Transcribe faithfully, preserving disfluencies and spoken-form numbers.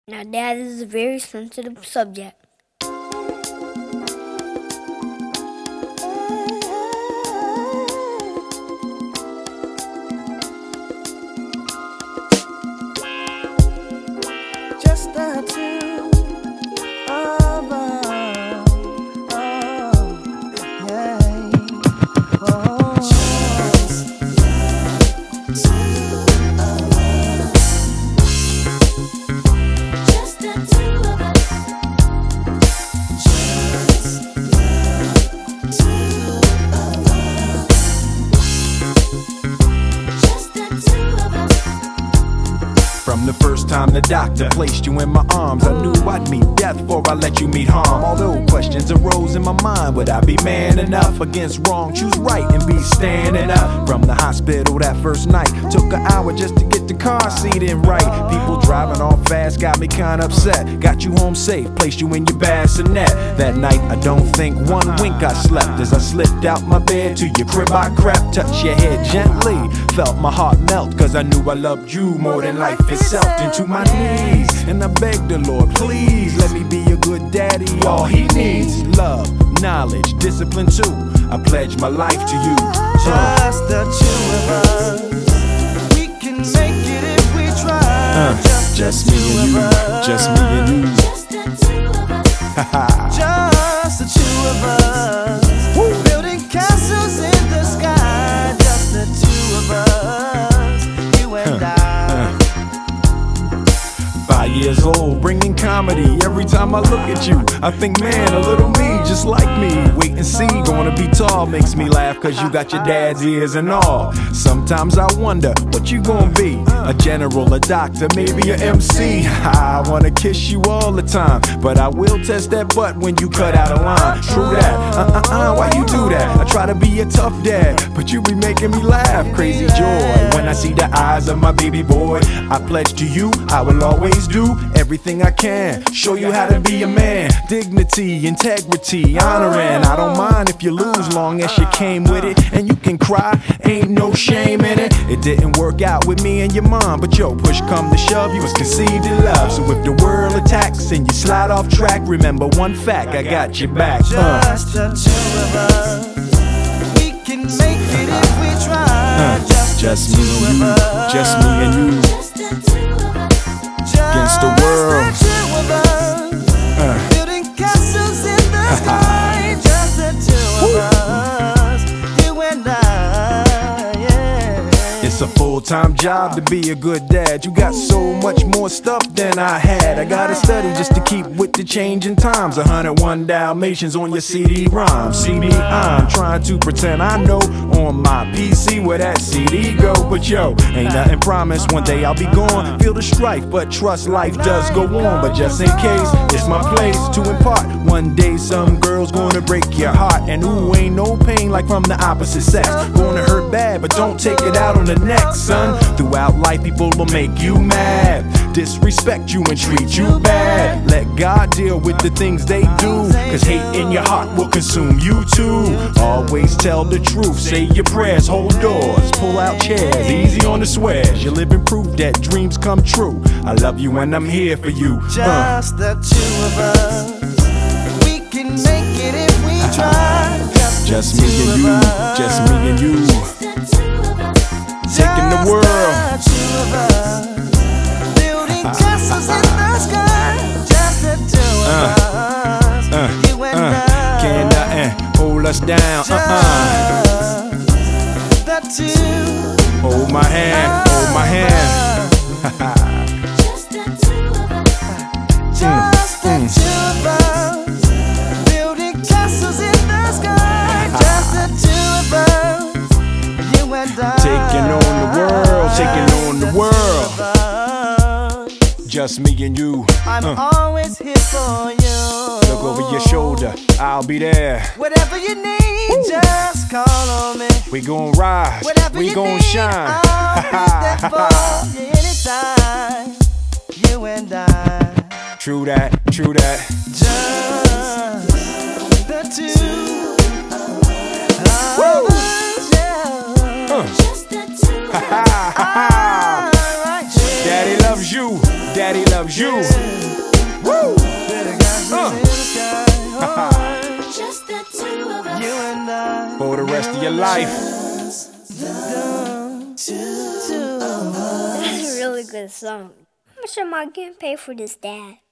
Now, Dad, this is a very sensitive subject. Just the two of us. Oh, yeah. Oh. Just the two of us. Just the two of us. Just the two of us. From the first time the doctor placed you in my arms, I knew I'd meet death before I let you meet harm. Although questions arose in my mind, would I be man enough against wrong? Choose right and be standing up. From the hospital that first night, took an hour just to get the car seat in right. People driving off fast got me kinda upset. Got you home safe, placed you in your bassinet. That night I don't think one wink I slept. As I slipped out my bed to your crib I crept. Touched your head gently, felt my heart melt, cause I knew I loved you more than life itself. Into my knees, and I begged the Lord, please let me be a good daddy. All he needs, love, knowledge, discipline too. I pledge my life to you. Uh. Just the two of us. We can make it if we try. Uh, just, just the me two and you, of us. just me and you. Just the two of us. Just the two of us. Woo. Building castles in the sky. Just the two of us. You and Huh. I. Five years old, bringing comedy. Every time I look at you, I think, man, a little me, just like me. Wait and see, gonna be tall, makes me laugh, cause you got your dad's ears and all. Sometimes I wonder, what you gonna be? A general, a doctor, maybe a M C. I wanna kiss you all the time, but I will test that butt when you cut out a line. True that, uh-uh-uh, why you do that? I try to be a tough dad, but you be making me laugh. Crazy joy, when I see the eyes of my baby boy. I pledge to you, I will always do everything I can. Show you how to be a man. Dignity, integrity, honoring. I don't mind if you lose, long as you came with it. And you can cry, ain't no shame in it. It didn't work out with me and your mom, but yo, push come to shove, you was conceived in love. So if the world attacks and you slide off track, remember one fact, I got your back. Uh. Just the two of us. We can make it if we try. Uh, just, just the me two and you, of us. just me and you. Just the two of us. Against the world. Just the two of us. Uh. Building castles in the sky. Just the two of us. You and I. Yeah. It's a full-time job to be a good dad. You got so much more stuff than I had. I gotta study just to keep with the changing times. one oh one Dalmatians on your C D-ROM. See me, I'm trying to pretend I know on my P C where that C D go. But yo, ain't nothing promised. One day I'll be gone. Feel the strife, but trust life does go on. But just in case, it's my place to impart. One day some girl's gonna break your heart. And ooh, ain't no pain like from the opposite sex. Gonna hurt bad, but don't take it out on the next, son. Throughout life, people will make you mad, disrespect you and treat you bad. Let God deal with the things they do, cause hate in your heart will consume you too. Always tell the truth, say your prayers, hold doors, pull out chairs, easy on the swears. You're living proof that dreams come true. I love you and I'm here for you. Uh. Just the two of us. We can make it if we try. Just, Just the me two and of you, us. just me and you. Taking the world. Just the two of us. Building castles in the sky. Just the two of us. Uh, You and uh, I. Can't nothing hold us down. Uh-uh. Just the two. Hold my hand, hold my hand. Just the two of us. Just the mm. two of us. Building castles in the sky. Just the two of us. You and I. Taking on the world, taking on the world. world. Just me and you. I'm Uh, always here for you. Look over your shoulder, I'll be there. Whatever you need, just call on me. We gon' rise, Whatever we you gon' need, shine. I'll be there for you anytime. You and I. True that, true that. Just the two of us, yeah. Uh. Just the two. Ha ha ha ha. All right, yeah. Daddy loves you, Daddy daddy loves you. Woo! Uh. Just the two of us. You and I. For the rest of your life. That's a really good song. How much am I getting paid for this, Dad?